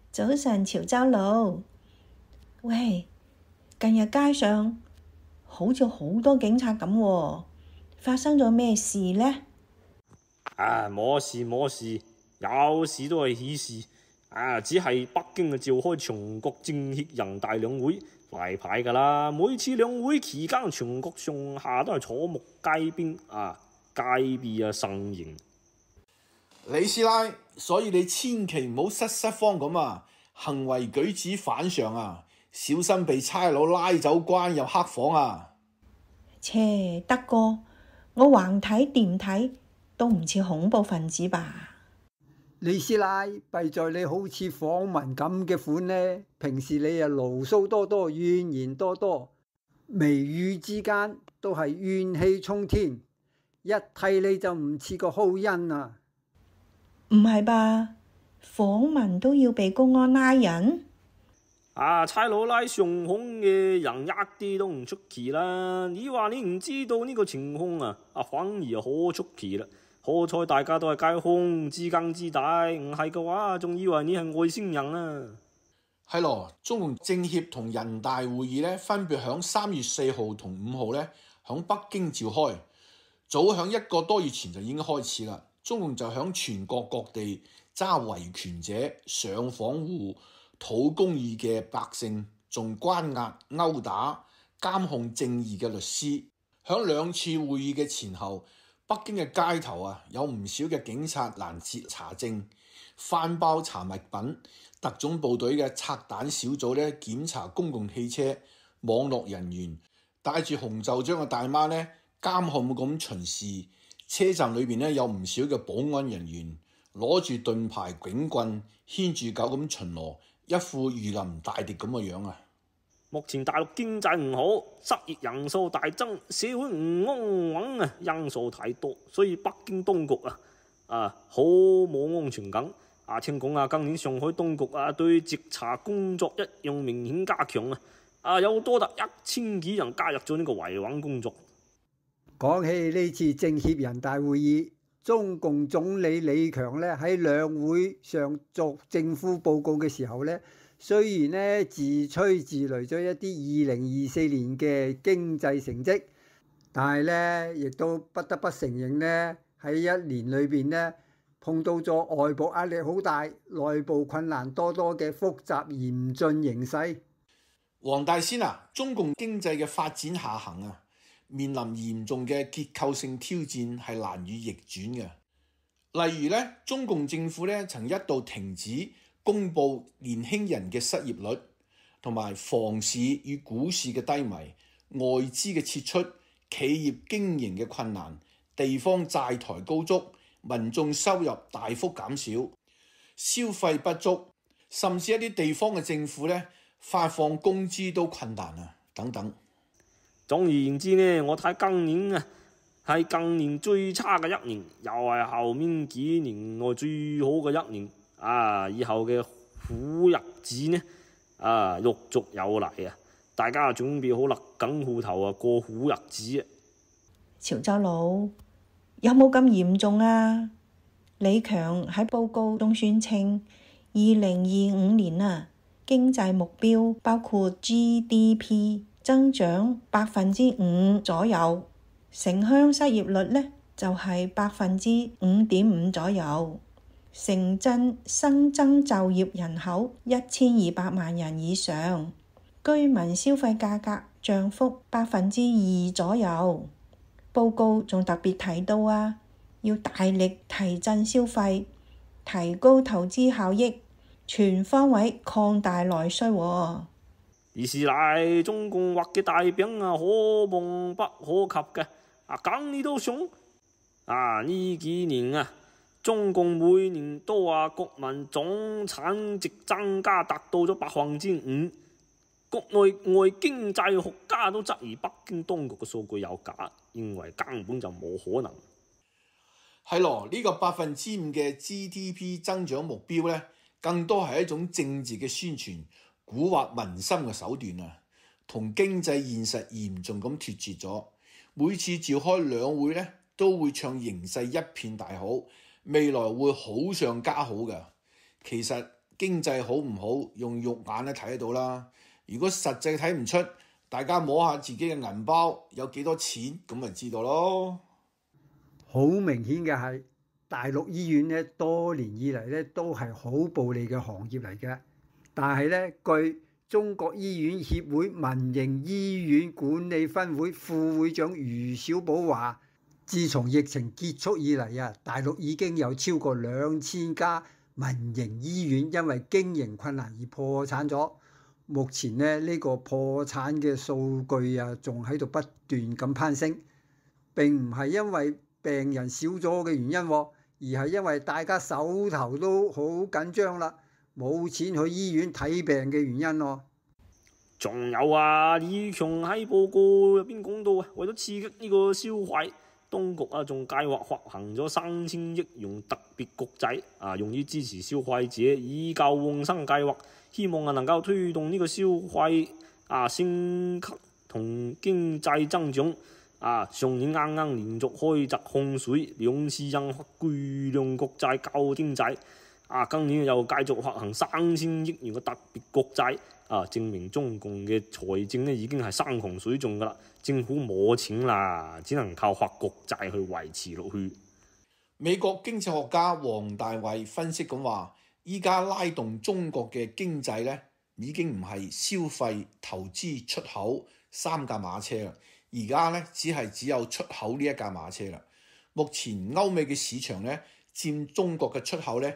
早晨，潮州佬。喂，近日街上好似好多警察咁喎，發生咗咩事呢？ 冇事，有事都係喜事。只係北京召開全國政協人大兩會，例牌㗎啦。每次兩會期間，全國上下都係草木皆兵，戒備慎刑。 李師奶，所以你千祈唔好失慌咁啊，行為舉止反常啊，小心被差佬拉走關入黑房啊！ 切，德哥，我橫睇掂睇都唔似恐怖分子吧？ 李師奶，弊在你好似訪民咁嘅款呢，平時你牢騷多多，怨言多多，眉宇之間都係怨氣沖天，一睇你就唔似個好人啊！ 唔係吧？訪民都要被公安拉人？ 差佬拉上空嘅人一啲都唔出奇啦。你話你唔知道呢個情況反而好出奇啦。好彩大家都係街坊，知更知大，唔係嘅話仲以為你係外星人啊。 係咯，中共政協同人大會議咧，分別響3月4號同5號咧，響北京召開。早響1個多月前就已經開始啦。中共就響全國各地揸維權者上訪滬討公義嘅百姓，仲關押、毆打、監控正義嘅律師。響2次會議嘅前後，北京嘅街頭有唔少嘅警察攔截查證、翻包查物品，特種部隊嘅拆彈小組咧檢查公共汽車、網絡人員，帶住紅袖章嘅大媽咧監控咁巡視。車站裏邊咧有唔少嘅保安人員攞住盾牌、警棍，牽住狗咁巡邏，一副如臨大敵咁嘅樣啊！ 目前大陸經濟唔好，失業人數大增，社會唔安穩因素太多，所以北京當局好冇安全感。聽講今年上海當局對截查工作一樣明顯加強有多達1000幾人加入咗呢個維穩工作。 講起呢次政協人大會議，中共總理李強咧喺兩會上作政府報告嘅時候咧，雖然咧自吹自擂咗一啲2024年嘅經濟成績，但係咧亦都不得不承認咧喺一年裏邊咧碰到咗外部壓力好大、內部困難多多嘅複雜嚴峻形勢。 黃大仙中共經濟嘅發展下行面臨嚴重嘅結構性挑戰，係難以逆轉嘅。例如咧，中共政府咧曾一度停止公布年輕人嘅失業率，同埋房市與股市嘅低迷、外資嘅撤出、企業經營嘅困難、地方債台高築、民眾收入大幅減少、消費不足，甚至一啲地方嘅政府咧發放工資都困難等等。 總而言之呢，我睇今年係近年最差嘅一年，又係後面幾年內最好嘅一年。以後嘅苦日子呢，陸續有嚟大家準備好勒緊褲頭過苦日子。 潮州佬，有冇咁嚴重啊？李強喺報告中宣稱，2025年經濟目標包括 GDP 增長5%左右，城鄉失業率呢就係5.5%左右，城鎮新增就業人口1200萬人以上，居民消費價格漲幅2%左右。報告仲特別提到要大力提振消費，提高投資效益，全方位擴大內需。 二是乃中共畫嘅大餅可望不可及嘅，梗你都想呢幾年中共每年都話國民總產值增加達到咗5%，國內外經濟學家都質疑北京當局嘅數據有假，認為根本就冇可能。 係咯，呢個5%嘅 GDP 增長目標咧，更多係一種政治嘅宣傳，蠱惑民心嘅手段同經濟現實嚴重咁脫節咗。每次召開兩會咧，都會唱形勢一片大好，未來會好上加好嘅。其實經濟好唔好，用肉眼咧睇得到啦。如果實際睇唔出，大家摸下自己嘅銀包有幾多錢，咁咪知道咯。 好明顯嘅係，大陸醫院咧多年以嚟咧都係好暴利嘅行業嚟嘅。但係咧，據中國醫院協會民營醫院管理分會副會長余小寶話，自從疫情結束以嚟啊，大陸已經有超過2000家民營醫院因為經營困難而破產咗。目前咧呢個破產嘅數據啊，仲喺度不斷咁攀升。並唔係因為病人少咗嘅原因，而係因為大家手頭都好緊張啦，冇錢去醫院睇病嘅原因咯。 仲有啊，李強喺報告入邊講到啊，為咗刺激呢個消費，當局啊仲計劃發行咗3000億元特別國債啊，用於支持消費者以舊換新計劃，希望啊能夠推動呢個消費啊升級同經濟增長。上年啱啱連續開閘放水，2次印發巨量國債救經濟。今年又繼續發行3000億元嘅特別國債。證明中共嘅財政咧已經係山窮水盡㗎啦，政府冇錢啦，只能靠發國債去維持落去。 美國經濟學家黃大衛分析咁話，依家拉動中國嘅經濟咧，已經唔係消費、投資、出口3架馬車啦。而家咧只有出口呢1架馬車啦。目前歐美嘅市場咧佔中國嘅出口咧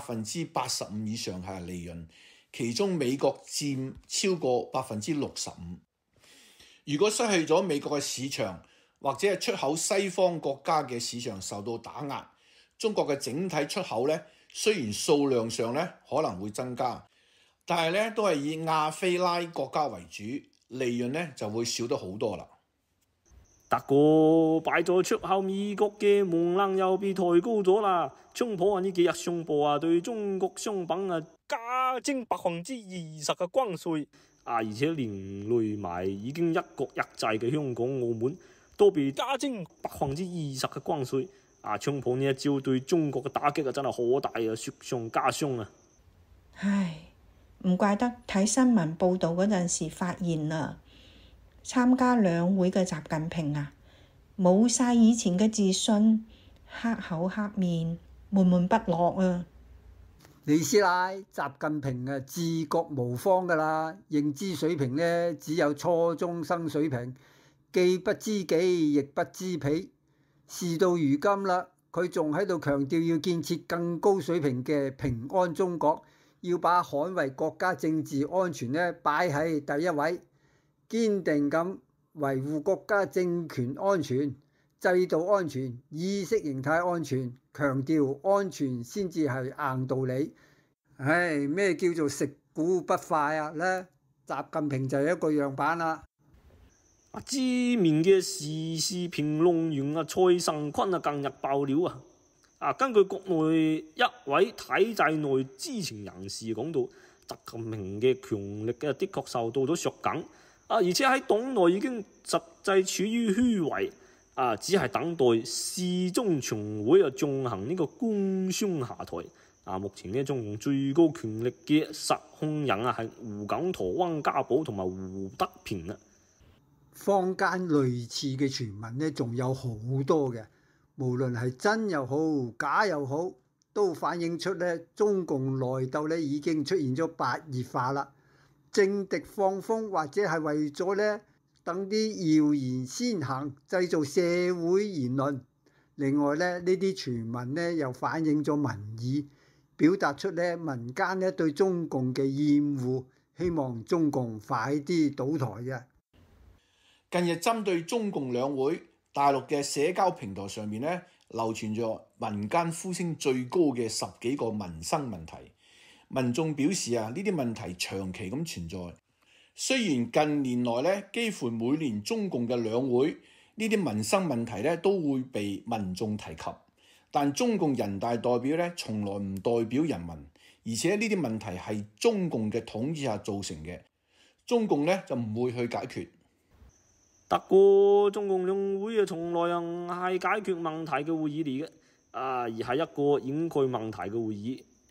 85%以上係利潤，其中美國佔超過65%。如果失去咗美國嘅市場，或者係出口西方國家嘅市場受到打壓，中國嘅整體出口咧雖然數量上咧可能會增加，但係咧都係以亞非拉國家為主，利潤咧就會少得好多啦。 德國擺在出口美國嘅門檻又被抬高咗啦，川普呢幾日宣布對中國商品加徵20%嘅關稅，而且連累埋已經一國一制嘅香港、澳門都被加徵20%嘅關稅。川普呢一招對中國嘅打擊真係好大啊，雪上加霜啊！ 唉，唔怪得睇新聞報道嗰陣時發現啦。參加兩會嘅習近平冇晒以前嘅自信，黑口黑面，悶悶不樂啊！ 你師奶習近平自覺無方㗎啦，認知水平呢只有初中生水平，既不知己亦不知彼。事到如今啦，佢仲喺度強調要建設更高水平嘅平安中國，要把捍衛國家政治安全呢擺喺第一位。堅定咁維護國家政權安全、制度安全、意識形態安全，強調安全先至係硬道理。咩叫做食古不化呢？習近平就係一個樣板啦。 知名嘅時事評論員蔡尚坤近日爆料根據國內一位體制內知情人士講到，習近平嘅權力的確受到咗削減。而且喺黨內已經實際處於虛位，只係等待四中全會進行呢個官宣下台。目前呢，中共最高權力嘅實控人係胡錦濤、溫家寶同埋胡德平啦。 坊間類似嘅傳聞呢，仲有好多嘅，無論係真又好，假又好，都反映出呢中共內鬥呢已經出現咗白熱化啦。政敵放風或者係為咗呢等啲謠言先行，製造社會言論。另外呢啲傳聞呢又反映咗民意，表達出呢民間呢對中共嘅厭惡，希望中共快啲倒台嘅。 近日針對中共兩會，大陸嘅社交平台上面呢流傳咗民間呼聲最高嘅10幾個民生問題。民眾表示呢啲問題長期咁存在。雖然近年來呢幾乎每年中共嘅兩會呢啲民生問題呢都會被民眾提及，但中共人大代表呢從來唔代表人民，而且呢啲問題係中共嘅統治下造成嘅，中共呢就唔會去解決。 不過中共兩會從來唔係解決問題嘅會議嚟嘅，而係一個掩蓋問題嘅會議。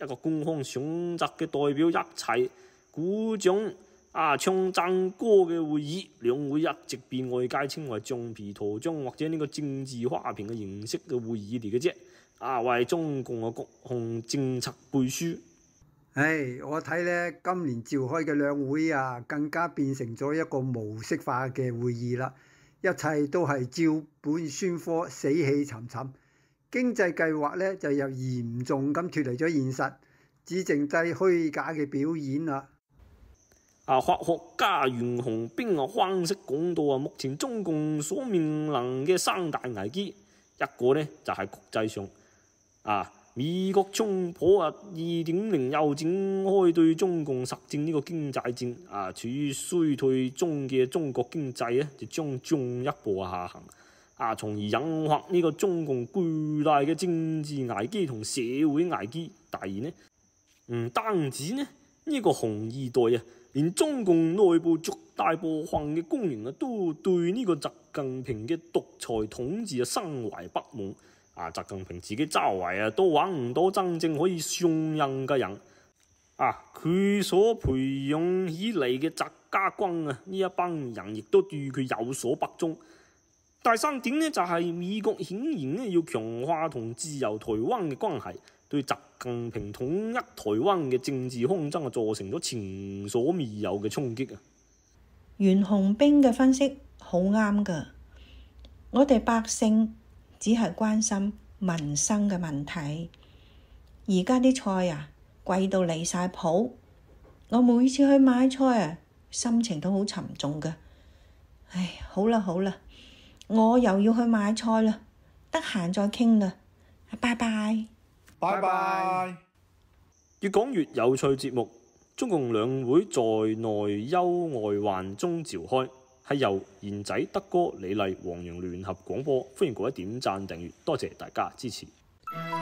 一個官方上級嘅代表一齊鼓掌唱讚歌嘅會議，兩會一直被外界稱為橡皮圖章或者呢個政治花瓶嘅形式嘅會議嚟嘅啫，為中共嘅各項政策背書。 我睇呢今年召開嘅兩會更加變成咗一個模式化嘅會議啦，一切都係照本宣科，死氣沉沉。經濟計劃呢就又嚴重咁脫離咗現實，只剩低虛假嘅表演啦。 法學家袁洪兵分析講到目前中共所面臨嘅三大危機，一個呢就係國際上美國川普2.0又展開對中共實戰呢個經濟戰，處於衰退中嘅中國經濟就將進一步下行，從而引發呢個中共巨大嘅政治危機同社會危機。第二呢，唔單止呢個紅二代連中共內部絕大部分嘅工人都對呢個習近平嘅獨裁統治心懷不滿。習近平自己周圍都揾唔到真正可以信任嘅人。佢所培養起嚟嘅習家軍呢一班人亦都對佢有所不忠。第三點呢，就係美國顯然要強化同自由台灣嘅關係，對習近平統一台灣嘅政治抗爭造成咗前所未有嘅衝擊。 袁洪兵嘅分析好啱㗎，我哋百姓只係關心民生嘅問題。而家啲菜貴到離晒譜，我每次去買菜心情都好沉重㗎。好啦，我又要去買菜啦，得閒再傾啦，拜拜。 拜拜。 越講越有趣節目，中共兩會在內憂外患中召開，係由賢仔、德哥、李麗、黃洋聯合廣播，歡迎各位點讚訂閱，多謝大家支持。